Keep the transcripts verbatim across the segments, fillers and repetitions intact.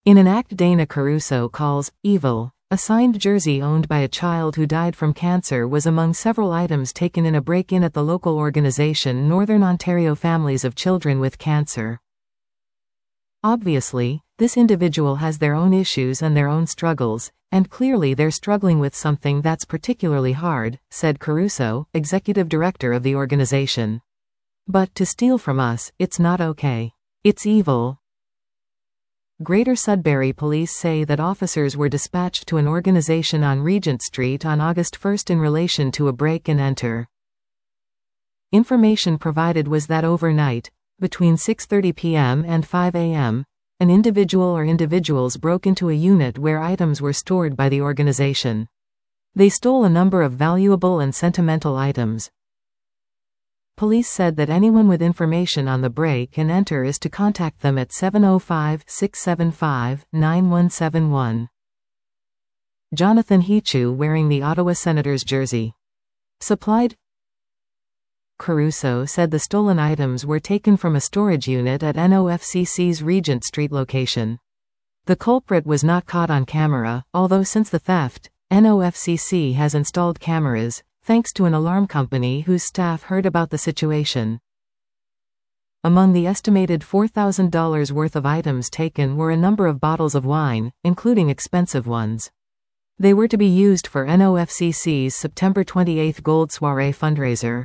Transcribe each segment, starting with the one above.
In an act Dana Caruso calls evil, a signed jersey owned by a child who died from cancer was among several items taken in a break-in at the local organization Northern Ontario Families of Children with Cancer. Obviously, this individual has their own issues and their own struggles, and clearly they're struggling with something that's particularly hard, said Caruso, executive director of the organization. But to steal from us, it's not okay. It's evil. Greater Sudbury Police say that officers were dispatched to an organization on Regent Street on August first in relation to a break and enter. Information provided was that overnight, between six thirty p m and five a m, an individual or individuals broke into a unit where items were stored by the organization. They stole a number of valuable and sentimental items. Police said that anyone with information on the break and enter is to contact them at seven oh five, six seven five, nine one seven one. Jonathan Hichu wearing the Ottawa Senators jersey. Supplied. Caruso said the stolen items were taken from a storage unit at N O F C C's Regent Street location. The culprit was not caught on camera, although since the theft, N O F C C has installed cameras, thanks to an alarm company whose staff heard about the situation. Among the estimated four thousand dollars worth of items taken were a number of bottles of wine, including expensive ones. They were to be used for N O F C C's September twenty-eighth Gold Soirée fundraiser.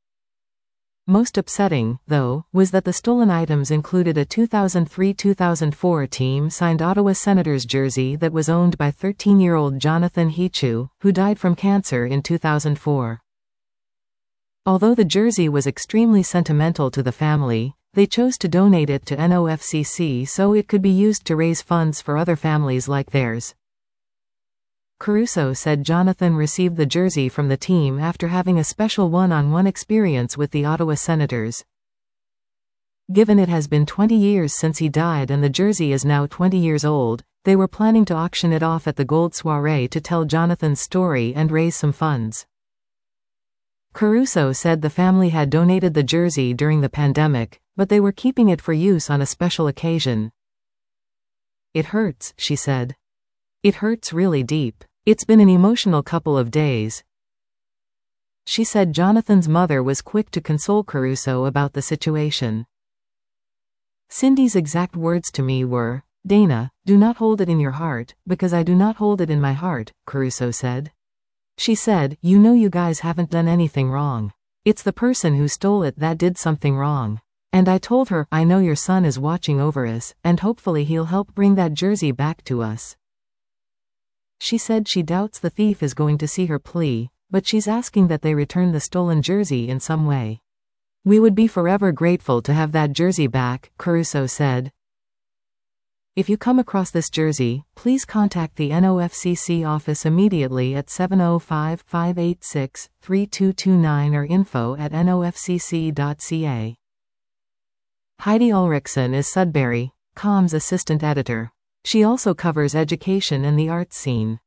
Most upsetting, though, was that the stolen items included a two thousand three to two thousand four team-signed Ottawa Senators jersey that was owned by thirteen-year-old Jonathan Hichu, who died from cancer in two thousand four. Although the jersey was extremely sentimental to the family, they chose to donate it to N O F C C so it could be used to raise funds for other families like theirs. Caruso said Jonathan received the jersey from the team after having a special one-on-one experience with the Ottawa Senators. Given it has been twenty years since he died and the jersey is now twenty years old, they were planning to auction it off at the Gold Soirée to tell Jonathan's story and raise some funds. Caruso said the family had donated the jersey during the pandemic, but they were keeping it for use on a special occasion. "It hurts," she said. "It hurts really deep. It's been an emotional couple of days." She said Jonathan's mother was quick to console Caruso about the situation. "Cindy's exact words to me were, 'Dana, do not hold it in your heart, because I do not hold it in my heart,'" Caruso said. She said, "You know you guys haven't done anything wrong. It's the person who stole it that did something wrong. And I told her, I know your son is watching over us, and hopefully he'll help bring that jersey back to us." She said she doubts the thief is going to see her plea, but she's asking that they return the stolen jersey in some way. "We would be forever grateful to have that jersey back," Caruso said. "If you come across this jersey, please contact the N O F C C office immediately at seven oh five, five eight six, three two two nine or info at N O F C C dot C A. Heidi Ulrichsen is Sudbury dot com's assistant editor. She also covers education and the arts scene.